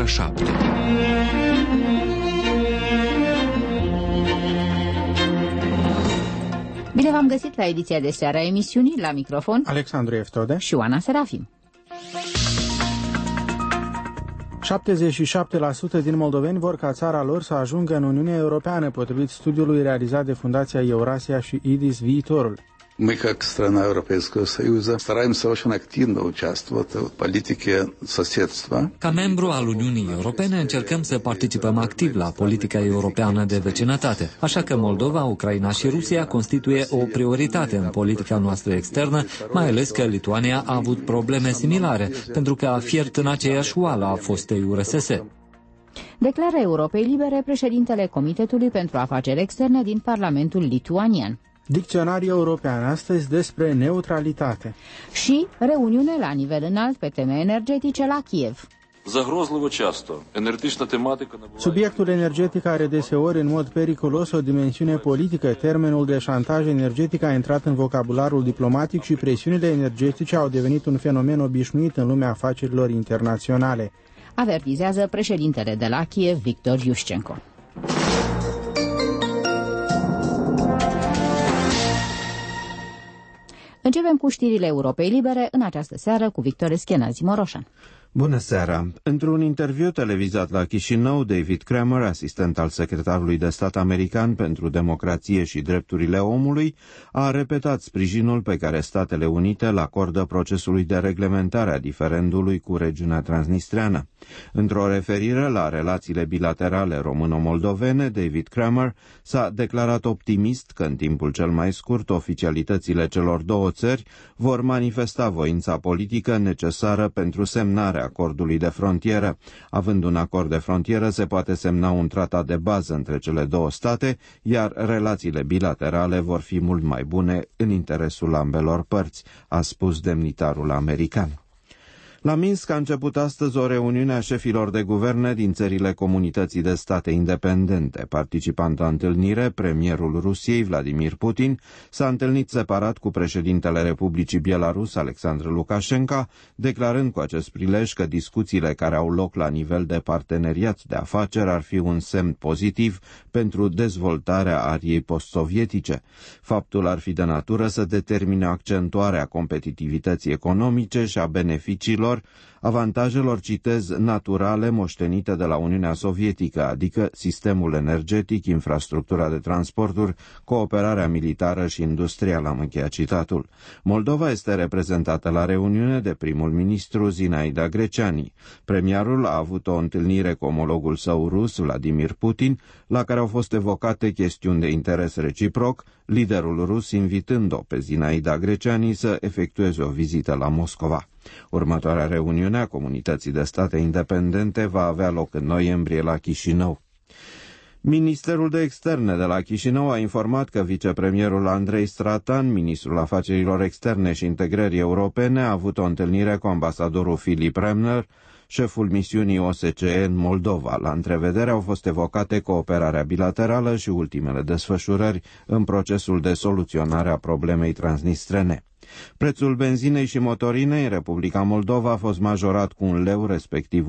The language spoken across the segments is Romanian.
ora 7. Bine v-am găsit la ediția de seară a emisiunii, la microfon Alexandru Eftode și Oana Serafim. 77% din moldoveni vor ca țara lor să ajungă în Uniunea Europeană, potrivit studiului realizat de Fundația Eurasia și IDIS Viitorul. Мы, как страна Европейского Союза, стараемся очень активно участвовать в политике соседства. Ca membru al Uniunii Europene încercăm să participăm activ la politica europeană de vecinătate. Așa că Moldova, Ucraina și Rusia constituie o prioritate în politica noastră externă, mai ales că Lituania a avut probleme similare, pentru că a fiert în aceeași oală a fostei URSS. Declară Europei Libere președintele Comitetului pentru Afaceri Externe din Parlamentul lituanian. Dicționar european astăzi despre neutralitate. Și reuniune la nivel înalt pe teme energetice la Kiev. Subiectul energetic are deseori în mod periculos o dimensiune politică. Termenul de șantaj energetic a intrat în vocabularul diplomatic și presiunile energetice au devenit un fenomen obișnuit în lumea afacerilor internaționale. Avertizează președintele de la Kiev, Victor Yushchenko. Începem cu știrile Europei Libere în această seară cu Victor Eschenazi Moroșan. Bună seara! Într-un interviu televizat la Chișinău, David Kramer, asistent al secretarului de stat american pentru democrație și drepturile omului, a repetat sprijinul pe care Statele Unite îl acordă procesului de reglementare a diferendului cu regiunea transnistreană. Într-o referire la relațiile bilaterale româno-moldovene, David Kramer s-a declarat optimist că în timpul cel mai scurt oficialitățile celor două țări vor manifesta voința politică necesară pentru semnarea acordului de frontieră. Având un acord de frontieră, se poate semna un tratat de bază între cele două state, iar relațiile bilaterale vor fi mult mai bune în interesul ambelor părți, a spus demnitarul american. La Minsk a început astăzi o reuniune a șefilor de guverne din țările Comunității de State Independente. Participant la întâlnire, premierul Rusiei, Vladimir Putin, s-a întâlnit separat cu președintele Republicii Belarus, Alexandru Lukashenko, declarând cu acest prilej că discuțiile care au loc la nivel de parteneriat de afaceri ar fi un semn pozitiv pentru dezvoltarea ariei post-sovietice. Faptul ar fi de natură să determine accentuarea competitivității economice și a beneficiilor, avantajelor, citez, naturale moștenite de la Uniunea Sovietică, adică sistemul energetic, infrastructura de transporturi, cooperarea militară și industrială, am încheiat citatul. Moldova este reprezentată la reuniune de primul ministru Zinaida Greceani. Premierul a avut o întâlnire cu omologul său rus, Vladimir Putin, la care au fost evocate chestiuni de interes reciproc, liderul rus invitând-o pe Zinaida Greceani să efectueze o vizită la Moscova. Următoarea reuniune a Comunității de State Independente va avea loc în noiembrie la Chișinău. Ministerul de Externe de la Chișinău a informat că vicepremierul Andrei Stratan, ministrul afacerilor externe și integrării europene, a avut o întâlnire cu ambasadorul Filip Remner, șeful misiunii OSCE în Moldova. La întrevedere au fost evocate cooperarea bilaterală și ultimele desfășurări în procesul de soluționare a problemei transnistrene. Prețul benzinei și motorinei în Republica Moldova a fost majorat cu 1 leu, respectiv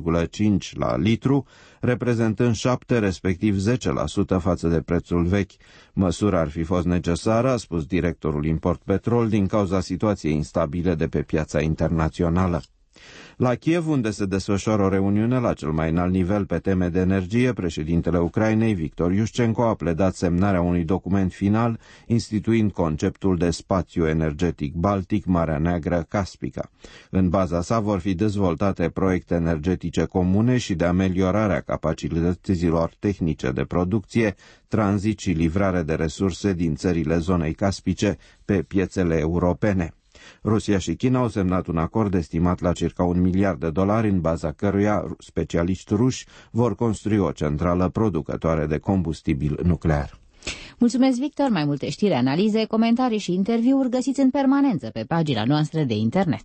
1,5 la litru, reprezentând 7, respectiv 10% față de prețul vechi. Măsura ar fi fost necesară, a spus directorul Import Petrol, din cauza situației instabile de pe piața internațională. La Kiev, unde se desfășoară o reuniune la cel mai înalt nivel pe teme de energie, președintele Ucrainei, Victor Yushchenko, a pledat semnarea unui document final instituind conceptul de spațiu energetic baltic, Marea Neagră, Caspica. În baza sa vor fi dezvoltate proiecte energetice comune și de ameliorare a capacităților tehnice de producție, tranzit și livrare de resurse din țările zonei caspice pe piețele europene. Rusia și China au semnat un acord estimat la circa $1 miliard, în baza căruia specialiști ruși vor construi o centrală producătoare de combustibil nuclear. Mulțumesc, Victor! Mai multe știri, analize, comentarii și interviuri găsiți în permanență pe pagina noastră de internet.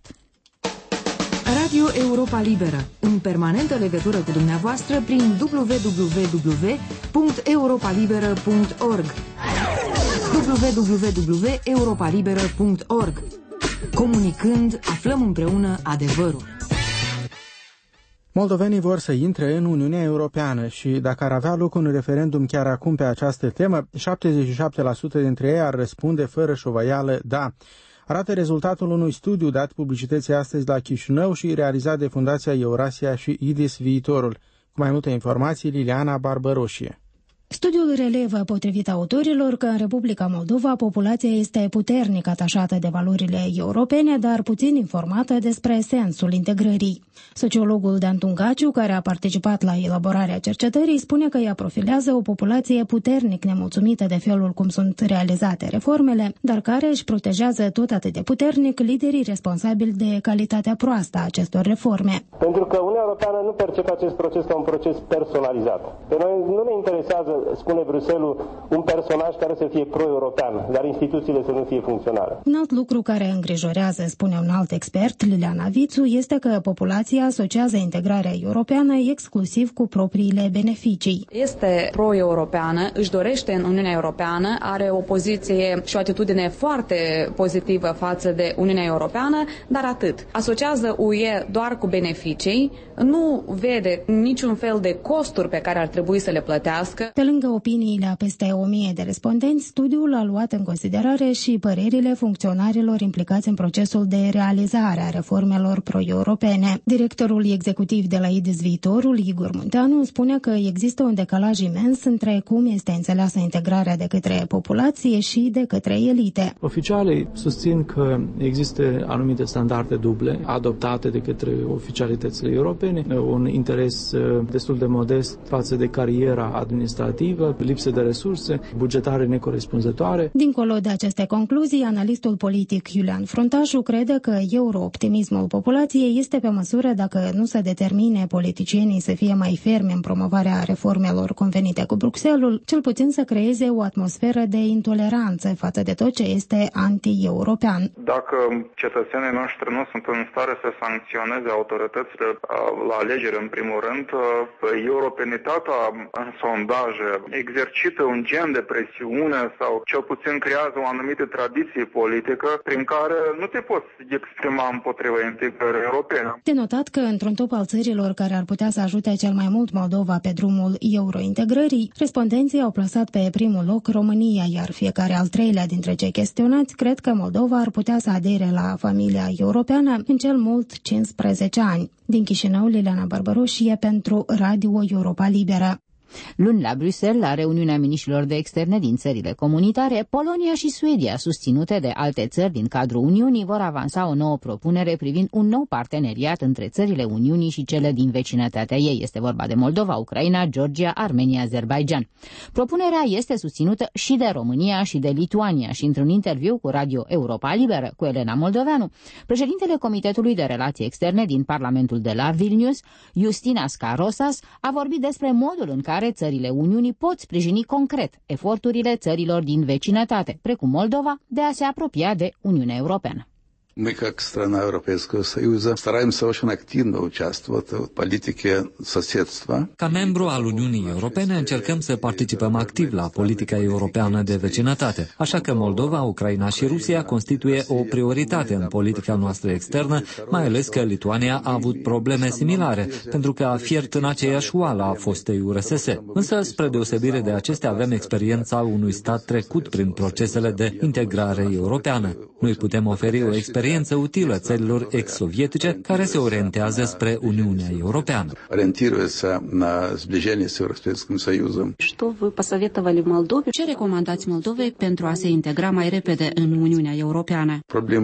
Radio Europa Liberă, în permanentă legătură cu dumneavoastră prin www.europalibera.org www.europalibera.org. Comunicând, aflăm împreună adevărul. Moldovenii vor să intre în Uniunea Europeană și dacă ar avea loc un referendum chiar acum pe această temă, 77% dintre ei ar răspunde fără șovăială da. Arată rezultatul unui studiu dat publicității astăzi la Chișinău și realizat de Fundația Eurasia și IDIS Viitorul. Cu mai multe informații, Liliana Barbăroșie. Studiul relevă, potrivit autorilor, că în Republica Moldova populația este puternic atașată de valorile europene, dar puțin informată despre sensul integrării. Sociologul Dan Tungaciu, care a participat la elaborarea cercetării, spune că ea profilează o populație puternic nemulțumită de felul cum sunt realizate reformele, dar care își protejează tot atât de puternic liderii responsabili de calitatea proastă a acestor reforme. Pentru că Uniunea Europeană nu percepe acest proces ca un proces personalizat. Pe noi nu ne interesează, spune Bruxelles, un personaj care să fie pro-european, dar instituțiile să nu fie funcționale. Un alt lucru care îngrijorează, spune un alt expert, Liliana Vițu, este că populația asociază integrarea europeană exclusiv cu propriile beneficii. Este pro-europeană, își dorește în Uniunea Europeană, are o poziție și o atitudine foarte pozitivă față de Uniunea Europeană, dar atât. Asociază UE doar cu beneficii, nu vede niciun fel de costuri pe care ar trebui să le plătească. Pe lângă opiniile a peste 1000 de respondenți, studiul a luat în considerare și părerile funcționarilor implicați în procesul de realizare a reformelor pro-europene. Directorul executiv de la IDIS Viitorul, Igor Munteanu, spune că există un decalaj imens între cum este înțeleasă integrarea de către populație și de către elite. Oficialii susțin că există anumite standarde duble adoptate de către oficialitățile europene, un interes destul de modest față de cariera administrativă, lipsă de resurse, bugetare necorespunzătoare. Dincolo de aceste concluzii, analistul politic Iulian Fruntașu crede că eurooptimismul populației este pe măsură dacă nu se determine politicienii să fie mai fermi în promovarea reformelor convenite cu Bruxelles, cel puțin să creeze o atmosferă de intoleranță față de tot ce este anti-european. Dacă cetățenii noștri nu sunt în stare să sancționeze autoritățile la alegeri, în primul rând, europenitatea în sondaje exercită un gen de presiune sau cel puțin creează o anumită tradiție politică prin care nu te poți exprima împotriva integrării europene. De notat că într-un top al țărilor care ar putea să ajute cel mai mult Moldova pe drumul eurointegrării, respondenții au plasat pe primul loc România, iar fiecare al treilea dintre cei chestionați cred că Moldova ar putea să adere la familia europeană în cel mult 15 ani. Din Chișinău, Liliana Barbăroșie pentru Radio Europa Liberă. Luni la Bruxelles, la reuniunea miniștrilor de externe din țările comunitare, Polonia și Suedia, susținute de alte țări din cadrul Uniunii, vor avansa o nouă propunere privind un nou parteneriat între țările Uniunii și cele din vecinătatea ei. Este vorba de Moldova, Ucraina, Georgia, Armenia, Azerbaidjan. Propunerea este susținută și de România și de Lituania și într-un interviu cu Radio Europa Liberă cu Elena Moldoveanu, președintele Comitetului de Relații Externe din Parlamentul de la Vilnius, Justinas Karosas, a vorbit despre modul în care țările Uniunii pot sprijini concret eforturile țărilor din vecinătate, precum Moldova, de a se apropia de Uniunea Europeană. Мы, как страна Европейского Союза, стараемся очень активно участвовать в политике соседства. Ca membru al Uniunii Europene încercăm să participăm activ la politica europeană de vecinătate. Așa că Moldova, Ucraina și Rusia constituie o prioritate în politica noastră externă, mai ales că Lituania a avut probleme similare, pentru că a fiert în aceeași oală a fostei URSS. Însă, spre deosebire de acestea, avem experiența unui stat trecut prin procesele de integrare europeană. Noi putem oferi o experiență utilă țărilor ex-sovietice care se orientează spre Uniunea Europeană. Ce recomandați Moldovei pentru a se integra mai repede în Uniunea Europeană?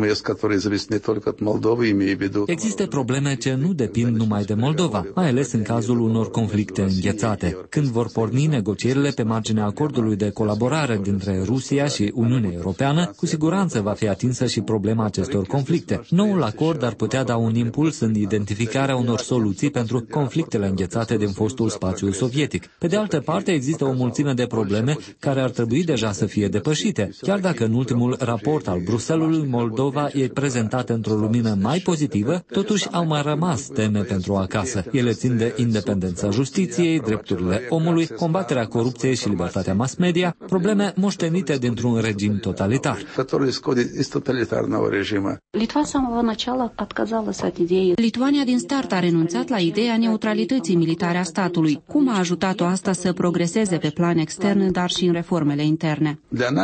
Există probleme ce nu depind numai de Moldova, mai ales în cazul unor conflicte înghețate. Când vor porni negocierile pe marginea acordului de colaborare dintre Rusia și Uniunea Europeană, cu siguranță va fi atinsă și problema acestor conflicte. Noul acord ar putea da un impuls în identificarea unor soluții pentru conflictele înghețate din fostul spațiu sovietic. Pe de altă parte, există o mulțime de probleme care ar trebui deja să fie depășite. Chiar dacă în ultimul raport al Bruxellesului Moldova e prezentată într-o lumină mai pozitivă, totuși au mai rămas teme pentru acasă. Ele țin de independența justiției, drepturile omului, combaterea corupției și libertatea mass media, probleme moștenite dintr-un regim totalitar. Lituania din start a renunțat la ideea neutralității militare a statului. Cum a ajutat-o asta să progreseze pe plan extern, dar și în reformele interne?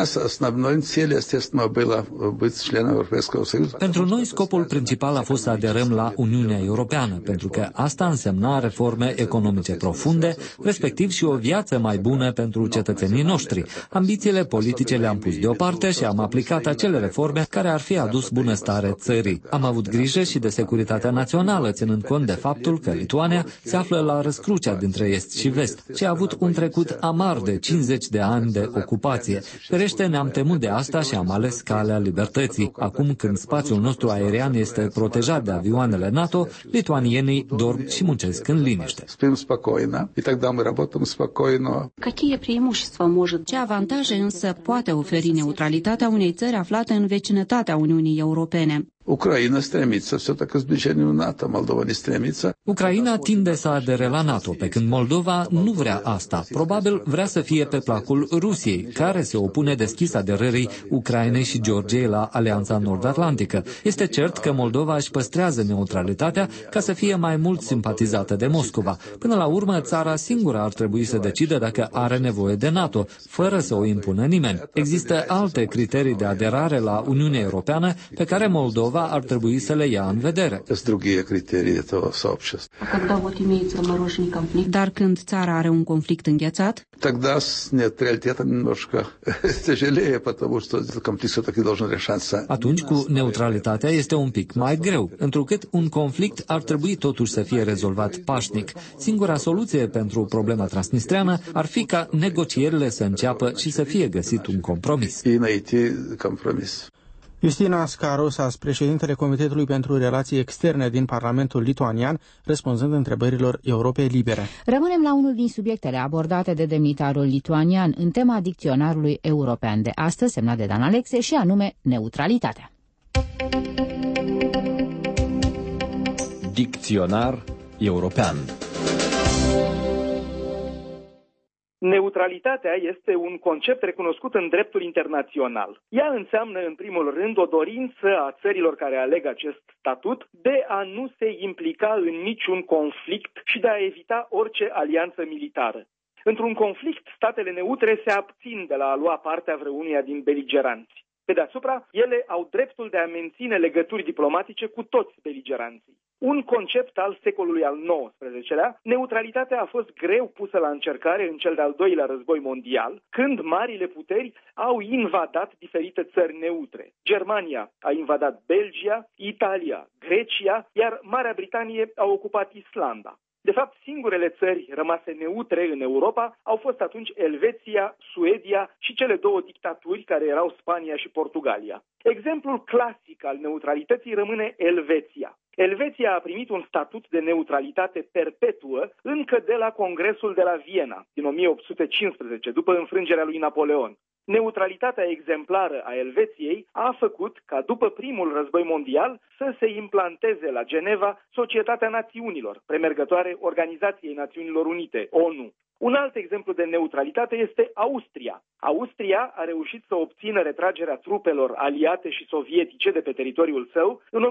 Pentru noi, scopul principal a fost să aderăm la Uniunea Europeană, pentru că asta însemna reforme economice profunde, respectiv și o viață mai bună pentru cetățenii noștri. Ambițiile politice le-am pus deoparte și am aplicat acele reforme care ar fi adus bunăstare țării. Am avut grijă și de securitatea națională, ținând cont de faptul că Lituania se află la răscrucea dintre est și vest, și a avut un trecut amar de 50 de ani de ocupație. Ferește, ne-am temut de asta și am ales calea libertății. Acum, când spațiul nostru aerian este protejat de avioanele NATO, lituanienii dorm și muncesc în liniște. Ce avantaje însă poate oferi neutralitatea unei țări aflate în vecinătatea Uniunii Europene? Ucraina tinde să adere la NATO, pe când Moldova nu vrea asta. Probabil vrea să fie pe placul Rusiei, care se opune deschis aderării Ucrainei și Georgiei la Alianța Nord-Atlantică. Este cert că Moldova își păstrează neutralitatea ca să fie mai mult simpatizată de Moscova. Până la urmă, țara singură ar trebui să decidă dacă are nevoie de NATO, fără să o impună nimeni. Există alte criterii de aderare la Uniunea Europeană pe care Moldova ar trebui să le ia în vedere. Dar când țara are un conflict înghețat? Atunci cu neutralitatea este un pic mai greu, întrucât un conflict ar trebui totuși să fie rezolvat pașnic. Singura soluție pentru problema transnistreană ar fi ca negocierile să înceapă și să fie găsit un compromis. Justina Skarosas, președintele Comitetului pentru Relații Externe din Parlamentul lituanian, răspunzând întrebărilor Europei Libere. Rămânem la unul din subiectele abordate de demnitarul lituanian în tema dicționarului european de astăzi, semnat de Dan Alexe, și anume neutralitatea. Dicționar european. Neutralitatea este un concept recunoscut în dreptul internațional. Ea înseamnă, în primul rând, o dorință a țărilor care aleg acest statut de a nu se implica în niciun conflict și de a evita orice alianță militară. Într-un conflict, statele neutre se abțin de la a lua partea vreunuia din beligeranți. Pe deasupra, ele au dreptul de a menține legături diplomatice cu toți beligeranții. Un concept al secolului al XIX-lea, neutralitatea a fost greu pusă la încercare în cel de-al doilea război mondial, când marile puteri au invadat diferite țări neutre. Germania a invadat Belgia, Italia, Grecia, iar Marea Britanie a ocupat Islanda. De fapt, singurele țări rămase neutre în Europa au fost atunci Elveția, Suedia și cele două dictaturi care erau Spania și Portugalia. Exemplul clasic al neutralității rămâne Elveția. Elveția a primit un statut de neutralitate perpetuă încă de la Congresul de la Viena din 1815, după înfrângerea lui Napoleon. Neutralitatea exemplară a Elveției a făcut ca după primul război mondial să se implanteze la Geneva Societatea Națiunilor, premergătoare Organizației Națiunilor Unite, ONU. Un alt exemplu de neutralitate este Austria. Austria a reușit să obțină retragerea trupelor aliate și sovietice de pe teritoriul său în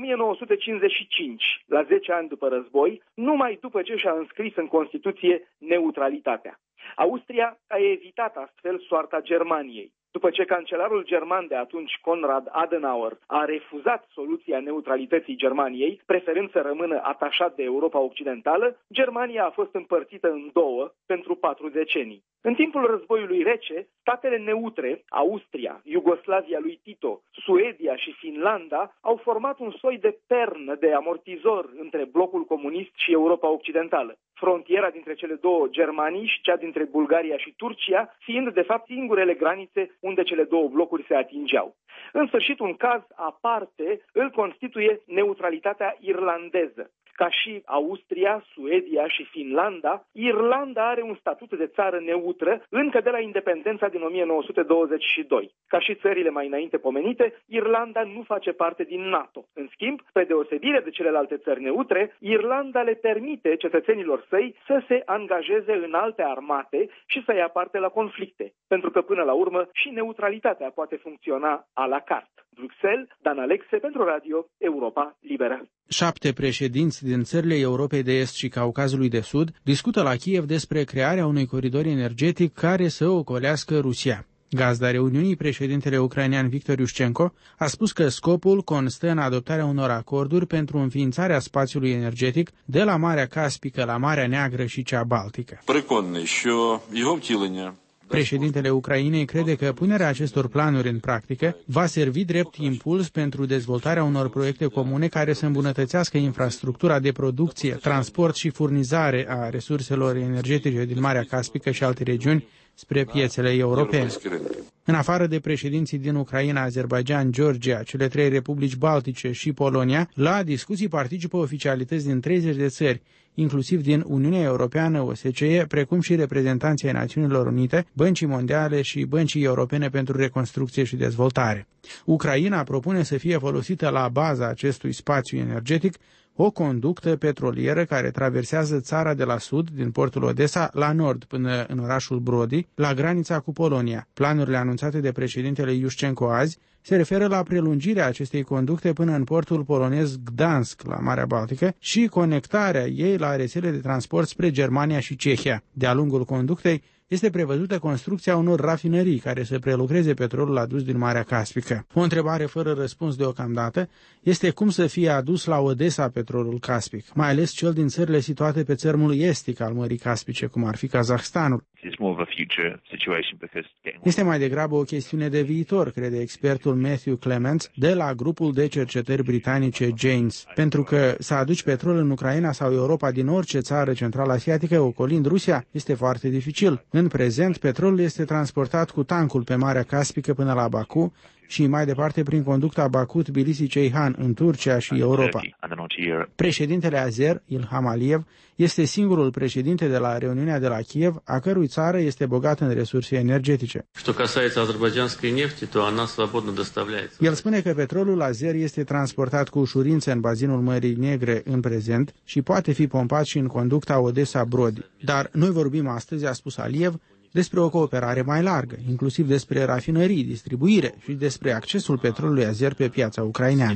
1955, la 10 ani după război, numai după ce și-a înscris în Constituție neutralitatea. Austria a evitat astfel soarta Germaniei. După ce cancelarul german de atunci, Konrad Adenauer, a refuzat soluția neutralității Germaniei, preferând să rămână atașat de Europa Occidentală, Germania a fost împărțită în două pentru 4 decenii. În timpul războiului rece, statele neutre, Austria, Iugoslavia lui Tito, Suedia și Finlanda, au format un soi de pernă de amortizor între blocul comunist și Europa Occidentală. Frontiera dintre cele două Germanii și cea dintre Bulgaria și Turcia fiind, de fapt, singurele granițe unde cele două blocuri se atingeau. În sfârșit, un caz aparte îl constituie neutralitatea irlandeză. Ca și Austria, Suedia și Finlanda, Irlanda are un statut de țară neutră încă de la independența din 1922. Ca și țările mai înainte pomenite, Irlanda nu face parte din NATO. În schimb, pe deosebire de celelalte țări neutre, Irlanda le permite cetățenilor săi să se angajeze în alte armate și să ia parte la conflicte, pentru că până la urmă și neutralitatea poate funcționa a la carte. Bruxelles, Dan Alexe pentru Radio Europa Liberă. 7 președinți din țările Europei de Est și Caucazului de Sud discută la Kiev despre crearea unui coridor energetic care să ocolească Rusia. Gazda reuniunii, președintele ucrainean Victor Iușcenko, a spus că scopul constă în adoptarea unor acorduri pentru înființarea spațiului energetic de la Marea Caspică la Marea Neagră și cea Baltică. Președintele Ucrainei crede că punerea acestor planuri în practică va servi drept impuls pentru dezvoltarea unor proiecte comune care să îmbunătățească infrastructura de producție, transport și furnizare a resurselor energetice din Marea Caspică și alte regiuni spre piețele europene. În afară de președinții din Ucraina, Azerbaidjan, Georgia, cele 3 republici baltice și Polonia, la discuții participă oficialități din 30 de țări, inclusiv din Uniunea Europeană, OSCE, precum și reprezentanții ai Națiunilor Unite, Băncii Mondiale și Băncii Europene pentru Reconstrucție și Dezvoltare. Ucraina propune să fie folosită la baza acestui spațiu energetic o conductă petrolieră care traversează țara de la sud, din portul Odessa, la nord, până în orașul Brody, la granița cu Polonia. Planurile anunțate de președintele Iușcenko azi se referă la prelungirea acestei conducte până în portul polonez Gdansk, la Marea Baltică, și conectarea ei la rețele de transport spre Germania și Cehia. De-a lungul conductei este prevăzută construcția unor rafinării care să prelucreze petrolul adus din Marea Caspică. O întrebare fără răspuns deocamdată este cum să fie adus la Odessa petrolul caspic, mai ales cel din țările situate pe țărmul estic al Mării Caspice, cum ar fi Kazahstanul. Este mai degrabă o chestiune de viitor, crede expertul Matthew Clements de la grupul de cercetări britanice Janes, pentru că să aduci petrol în Ucraina sau Europa din orice țară central-asiatică ocolind Rusia este foarte dificil. În prezent, petrolul este transportat cu tancul pe Marea Caspică până la Baku și mai departe prin conducta Baku-Tbilisi-Ceyhan în Turcia și Europa. Președintele azer, Ilham Aliyev, este singurul președinte de la reuniunea de la Kiev, a cărui țară este bogată în resurse energetice. El spune că petrolul azer este transportat cu ușurință în bazinul Mării Negre în prezent și poate fi pompat și în conducta Odessa-Brody. Dar noi vorbim astăzi, a spus Aliyev, despre o cooperare mai largă, inclusiv despre rafinării, distribuire și despre accesul petrolului azer pe piața ucraineană.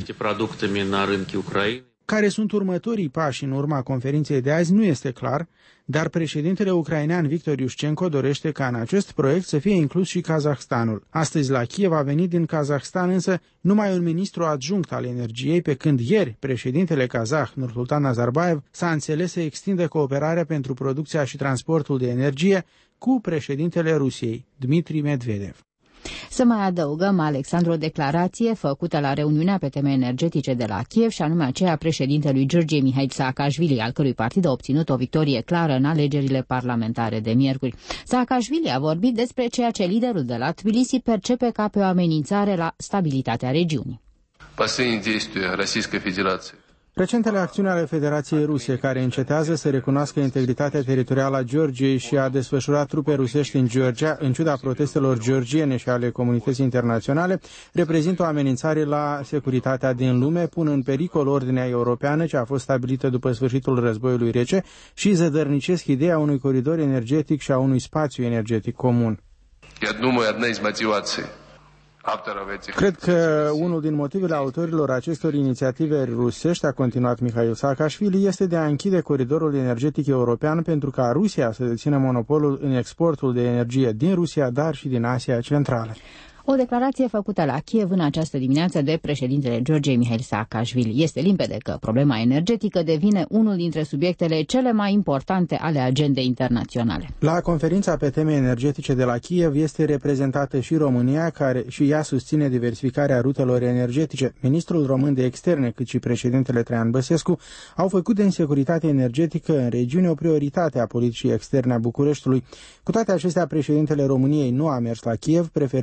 Care sunt următorii pași în urma conferinței de azi nu este clar, dar președintele ucrainean Victor Iușcenko dorește ca în acest proiect să fie inclus și Kazahstanul. Astăzi la Kiev a venit din Kazahstan însă numai un ministru adjunct al energiei, pe când ieri președintele kazah Nursultan Nazarbayev s-a înțeles să extindă cooperarea pentru producția și transportul de energie cu președintele Rusiei, Dmitri Medvedev. Să mai adăugăm, Alexandru, o declarație făcută la reuniunea pe teme energetice de la Kiev, și anume aceea președintelui Georgiei Mihail Saakashvili, al cărui partid a obținut o victorie clară în alegerile parlamentare de miercuri. Saakashvili a vorbit despre ceea ce liderul de la Tbilisi percepe ca pe o amenințare la stabilitatea regiunii. Recentele acțiuni ale Federației Ruse, care încetează să recunoască integritatea teritorială a Georgiei și a desfășurat trupe rusești în Georgia, în ciuda protestelor georgiene și ale comunității internaționale, reprezintă o amenințare la securitatea din lume, pun în pericol ordinea europeană ce a fost stabilită după sfârșitul războiului rece și zădărnicesc ideea unui coridor energetic și a unui spațiu energetic comun. Cred că unul din motivele autorilor acestor inițiative rusești, a continuat Mihail Saakashvili, este de a închide coridorul energetic european pentru ca Rusia să dețină monopolul în exportul de energie din Rusia, dar și din Asia Centrală. O declarație făcută la Kiev în această dimineață de președintele Georgiei Mihail Saakashvili. Este limpede că problema energetică devine unul dintre subiectele cele mai importante ale agendei internaționale. La conferința pe teme energetice de la Kiev este reprezentată și România, care și ea susține diversificarea rutelor energetice. Ministrul român de externe, cât și președintele Traian Băsescu au făcut din securitatea energetică în regiune o prioritate a politicii externe a Bucureștiului. Cu toate acestea, președintele României nu a mers la Kiev, preferând să urmărească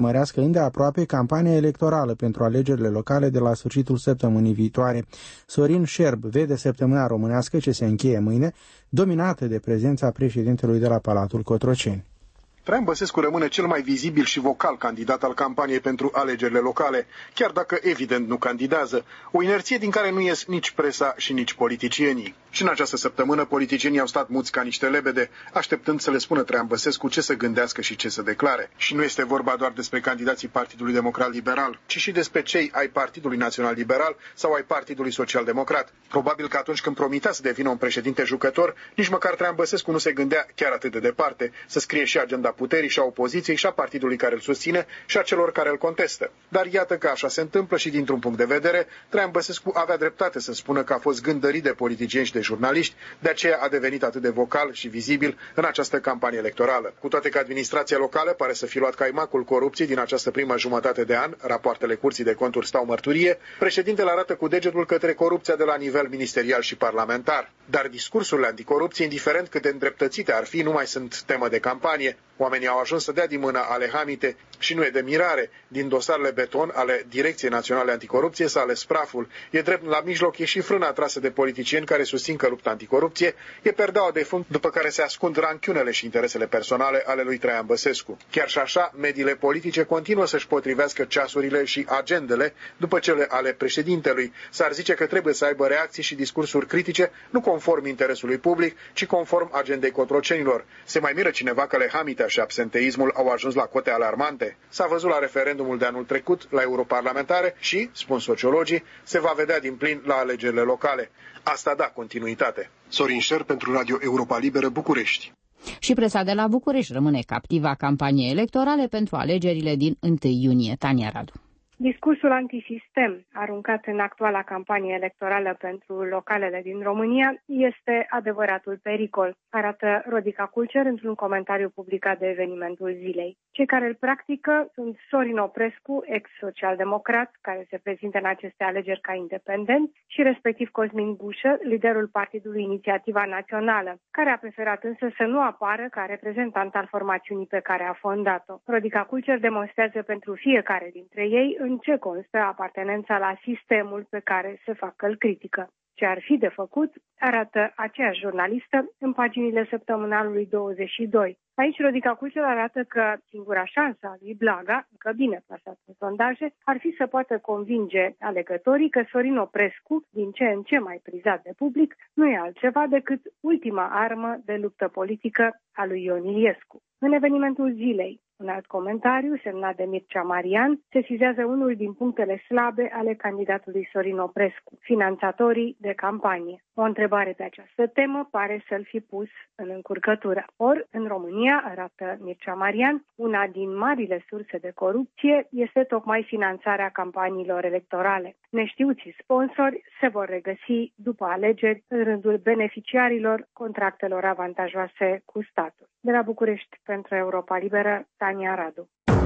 urmărească îndeaproape campania electorală pentru alegerile locale de la sfârșitul săptămânii viitoare. Sorin Șerb vede săptămâna românească ce se încheie mâine, dominată de prezența președintelui de la Palatul Cotroceni. Traian Băsescu rămâne cel mai vizibil și vocal candidat al campaniei pentru alegerile locale, chiar dacă evident nu candidează, o inerție din care nu ies nici presa și nici politicienii. Și în această săptămână politicienii au stat muți ca niște lebede, așteptând să le spună Traian Băsescu ce să gândească și ce să declare. Și nu este vorba doar despre candidații Partidului Democrat Liberal, ci și despre cei ai Partidului Național Liberal sau ai Partidului Social Democrat. Probabil că atunci când promitea să devină un președinte jucător, nici măcar Traian Băsescu nu se gândea chiar atât de departe, să scrie și agenda puterii și a opoziției și a partidului care îl susține și a celor care îl contestă. Dar iată că așa se întâmplă și dintr-un punct de vedere, Traian Băsescu avea dreptate să spună că a fost gândărit de politicieni și de jurnaliști, de aceea a devenit atât de vocal și vizibil în această campanie electorală. Cu toate că administrația locală pare să fi luat caimacul corupției din această primă jumătate de an, rapoartele Curții de Conturi stau mărturie, președintele arată cu degetul către corupția de la nivel ministerial și parlamentar. Dar discursurile anticorupție, indiferent cât de îndreptățite ar fi, nu mai sunt temă de campanie. Oamenii au ajuns să dea din mână ale hamite și nu e de mirare. Din dosarele beton ale Direcției Naționale Anticorupție s-a ales praful. E drept, la mijloc e și frâna trasă de politicieni care susțin că lupta anticorupție e perdeaua de fund după care se ascund ranchiunele și interesele personale ale lui Traian Băsescu. Chiar și așa, mediile politice continuă să-și potrivească ceasurile și agendele după cele ale președintelui. S-ar zice că trebuie să aibă reacții și discursuri critice, nu conform interesului public, ci conform agendei cotrocenilor. Se mai miră cineva că lehamita și absenteismul au ajuns la cote alarmante? S-a văzut la referendumul de anul trecut, la europarlamentare și, spun sociologii, se va vedea din plin la alegerile locale. Asta da continuitate. Sorin Șer pentru Radio Europa Liberă, București. Și presa de la București rămâne captiva campaniei electorale pentru alegerile din 1 iunie. Tania Radu. Discursul antisistem aruncat în actuala campanie electorală pentru localele din România este adevăratul pericol, arată Rodica Culcer într-un comentariu publicat de Evenimentul Zilei. Cei care îl practică sunt Sorin Oprescu, ex-social-democrat, care se prezintă în aceste alegeri ca independent, și respectiv Cosmin Gușă, liderul Partidului Inițiativa Națională, care a preferat însă să nu apară ca reprezentant al formațiunii pe care a fondat-o. Rodica Culcer demonstrează pentru fiecare dintre ei în ce constă apartenența la sistemul pe care se facă îl critică. Ce ar fi de făcut, arată aceeași jurnalistă în paginile săptămânalului 22. Aici Rodica Culcer arată că singura șansă a lui Blaga, încă bine plasat în sondaje, ar fi să poată convinge alegătorii că Sorin Oprescu, din ce în ce mai prizat de public, nu e altceva decât ultima armă de luptă politică a lui Ion Iliescu. În Evenimentul Zilei, un alt comentariu, semnat de Mircea Marian, sesizează unul din punctele slabe ale candidatului Sorin Oprescu, finanțatorii de campanie. O întrebare pe această temă pare să-l fi pus în încurcătură. Ori, în România, arată Mircea Marian, una din marile surse de corupție este tocmai finanțarea campaniilor electorale. Neștiuții sponsori se vor regăsi după alegeri în rândul beneficiarilor contractelor avantajoase cu statul. De la București, pentru Europa Liberă, Tania Radu.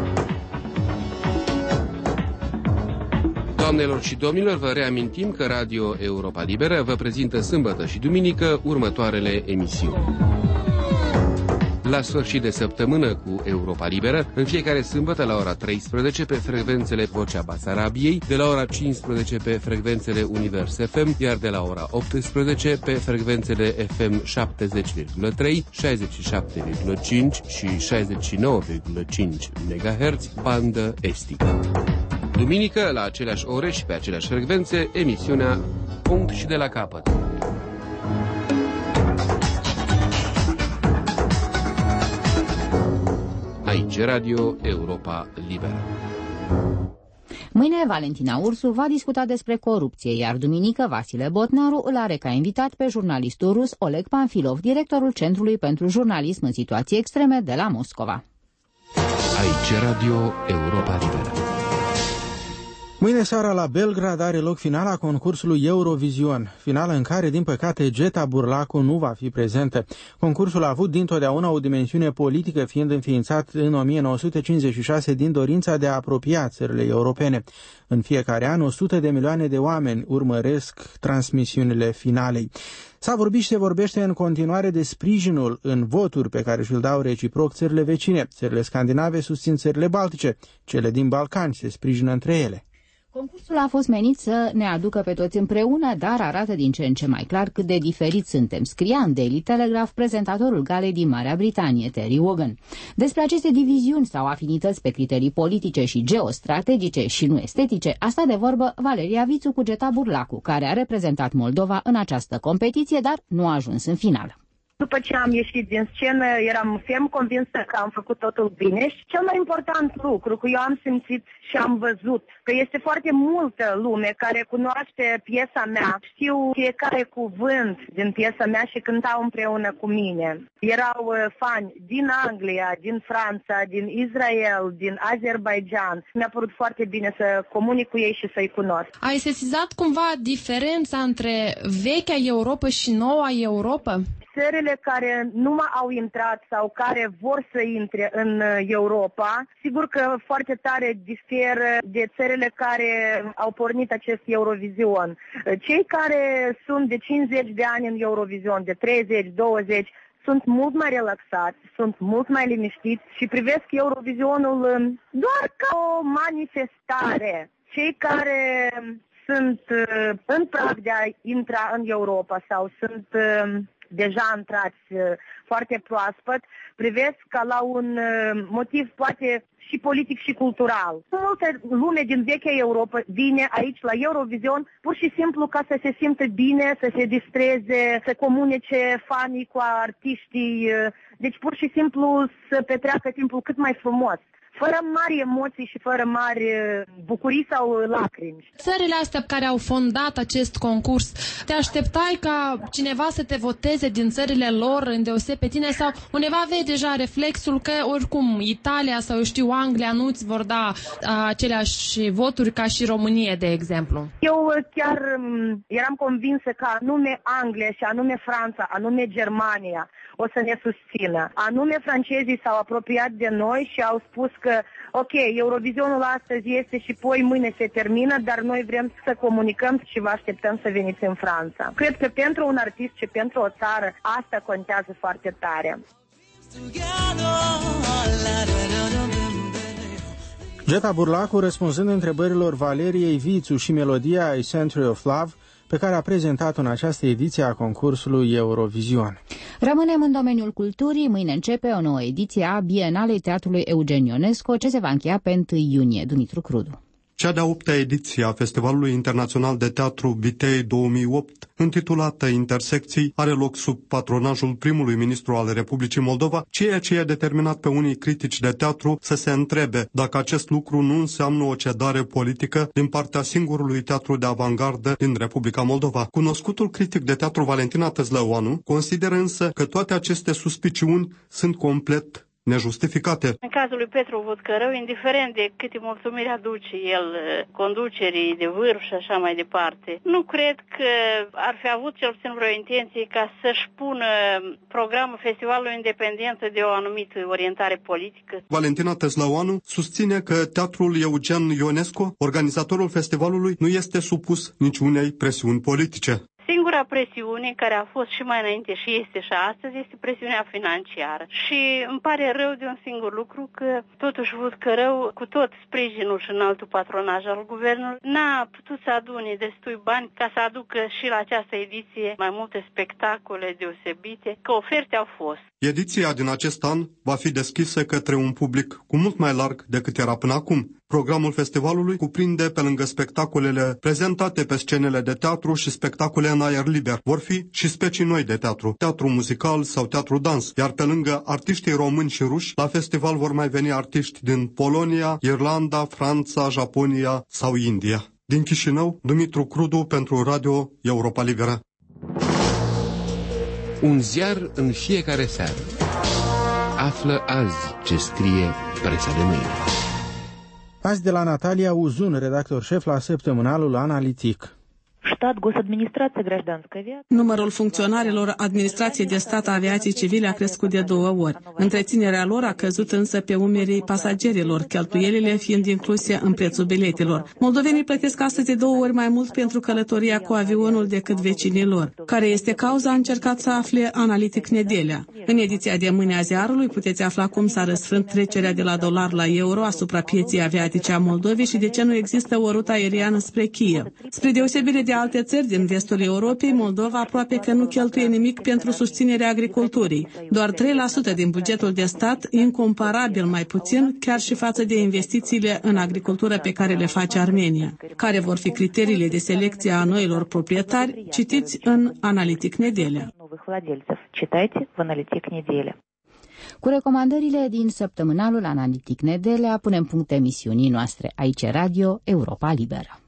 Doamnelor și domnilor, vă reamintim că Radio Europa Liberă vă prezintă sâmbătă și duminică următoarele emisiuni. La sfârșit de săptămână cu Europa Liberă, în fiecare sâmbătă la ora 13 pe frecvențele Vocea Basarabiei, de la ora 15 pe frecvențele Univers FM, iar de la ora 18 pe frecvențele FM 70,3, 67,5 și 69,5 MHz, bandă estică. Duminică, la aceleași ore și pe aceleași frecvențe, emisiunea Punct și de la capăt. Aici Radio Europa Liberă. Mâine, Valentina Ursu va discuta despre corupție, iar duminică Vasile Botnaru îl are ca invitat pe jurnalistul rus Oleg Panfilov, directorul Centrului pentru Jurnalism în Situații Extreme de la Moscova. Aici Radio Europa Liberă. Mâine seara la Belgrad are loc finala concursului Eurovision, finală în care, din păcate, Geta Burlacu nu va fi prezentă. Concursul a avut dintotdeauna o dimensiune politică, fiind înființat în 1956 din dorința de a apropia țările europene. În fiecare an, 100 de milioane de oameni urmăresc transmisiunile finalei. S-a vorbit și se vorbește în continuare de sprijinul în voturi pe care și-l dau reciproc țările vecine. Țările scandinave susțin țările baltice, cele din Balcani se sprijină între ele. Concursul a fost menit să ne aducă pe toți împreună, dar arată din ce în ce mai clar cât de diferiți suntem, scria în Daily Telegraph prezentatorul galei din Marea Britanie, Terry Wogan. Despre aceste diviziuni sau afinități pe criterii politice și geostrategice și nu estetice, a stat de vorbă Valeria Vițu cu Geta Burlacu, care a reprezentat Moldova în această competiție, dar nu a ajuns în final. După ce am ieșit din scenă, eram ferm convinsă că am făcut totul bine și cel mai important lucru, că eu am simțit și am văzut că este foarte multă lume care cunoaște piesa mea, știu fiecare cuvânt din piesa mea și cântau împreună cu mine. Erau fani din Anglia, din Franța, din Israel, din Azerbaijan. Mi-a părut foarte bine să comunic cu ei și să-i cunosc. Ai sesizat cumva diferența între vechea Europa și noua Europa? Țările care nu mai au intrat sau care vor să intre în Europa, sigur că foarte tare diferă de țările care au pornit acest Eurovision. Cei care sunt de 50 de ani în Eurovision, de 30, 20, sunt mult mai relaxați, sunt mult mai liniștiți și privesc Eurovizionul doar ca o manifestare. Cei care sunt în prag de a intra în Europa sau sunt deja intrați foarte proaspăt, privesc ca la un motiv poate și politic și cultural. Multă lume din vechea Europa vine aici la Eurovision pur și simplu ca să se simtă bine, să se distreze, să comunice fanii cu artiștii, deci pur și simplu să petreacă timpul cât mai frumos, fără mari emoții și fără mari bucurii sau lacrimi. Țările astea care au fondat acest concurs, te așteptai ca cineva să te voteze din țările lor, îndeoseb pe tine, sau undeva aveai deja reflexul că oricum Italia sau, eu știu, Anglia nu-ți vor da aceleași voturi ca și România, de exemplu? Eu chiar eram convinsă că anume Anglia și anume Franța, anume Germania o să ne susțină. Anume francezii s-au apropiat de noi și au spus că, ok, Eurovizionul astăzi este și poi mâine se termină, dar noi vrem să comunicăm și vă așteptăm să veniți în Franța. Cred că pentru un artist și pentru o țară asta contează foarte tare. Geta Burlacu, răspunzând întrebărilor Valeriei Vițu și melodia A Century of Love, pe care a prezentat-o în această ediție a concursului Eurovision. Rămânem în domeniul culturii. Mâine începe o nouă ediție a Bienalei Teatrului Eugen Ionesco, ce se va încheia pe 1 iunie. Dumitru Crudu. Cea de-a 8-a ediție a Festivalului Internațional de Teatru Bitei 2008, intitulată Intersecții, are loc sub patronajul primului ministru al Republicii Moldova, ceea ce i-a determinat pe unii critici de teatru să se întrebe dacă acest lucru nu înseamnă o cedare politică din partea singurului teatru de avangardă din Republica Moldova. Cunoscutul critic de teatru Valentin Atăzlăoanu consideră însă că toate aceste suspiciuni sunt complet nejustificate. În cazul lui Petru Vodcărău, indiferent de câte mulțumiri aduce el conducerii de vârf și așa mai departe, nu cred că ar fi avut cel puțin vreo intenție ca să-și pună programul festivalului independent de o anumită orientare politică. Valentina Tăzlăoanu susține că Teatrul Eugen Ionesco, organizatorul festivalului, nu este supus niciunei presiuni politice. Singura presiune care a fost și mai înainte și este și astăzi este presiunea financiară. Și îmi pare rău de un singur lucru că totuși Vodcărău, cu tot sprijinul și înaltul patronaj al guvernului, n-a putut să adune destui bani ca să aducă și la această ediție mai multe spectacole deosebite, că oferte au fost. Ediția din acest an va fi deschisă către un public cu mult mai larg decât era până acum. Programul festivalului cuprinde, pe lângă spectacolele prezentate pe scenele de teatru și spectacole în aer liber, vor fi și specii noi de teatru, teatru muzical sau teatru dans, iar pe lângă artiștii români și ruși, la festival vor mai veni artiști din Polonia, Irlanda, Franța, Japonia sau India. Din Chișinău, Dumitru Crudu pentru Radio Europa Liberă. Un ziar în fiecare seară. Află azi ce scrie presa de mâine. Azi de la Natalia Uzun, redactor șef la săptămânalul Analitic. Numărul funcționarilor administrației de stat a aviației civile a crescut de 2 ori. Întreținerea lor a căzut însă pe umerii pasagerilor, cheltuielile fiind incluse în prețul biletelor. Moldovenii plătesc astăzi de 2 ori mai mult pentru călătoria cu avionul decât vecinii lor. Care este cauza, a încercat să afle Analitic Nedelea. În ediția de mâine a ziarului puteți afla cum s-a răsfrânt trecerea de la dolar la euro asupra pieței aviatice a Moldovei și de ce nu există o rută aeriană spre Kiev. Spre deosebire de alte țări din vestul Europei, Moldova aproape că nu cheltuie nimic pentru susținerea agriculturii. Doar 3% din bugetul de stat, incomparabil mai puțin, chiar și față de investițiile în agricultură pe care le face Armenia. Care vor fi criteriile de selecție a noilor proprietari? Citiți în Analitic Nedelea. Cu recomandările din săptămânalul Analitic Nedelea punem punct emisiunii noastre. Aici Radio Europa Liberă.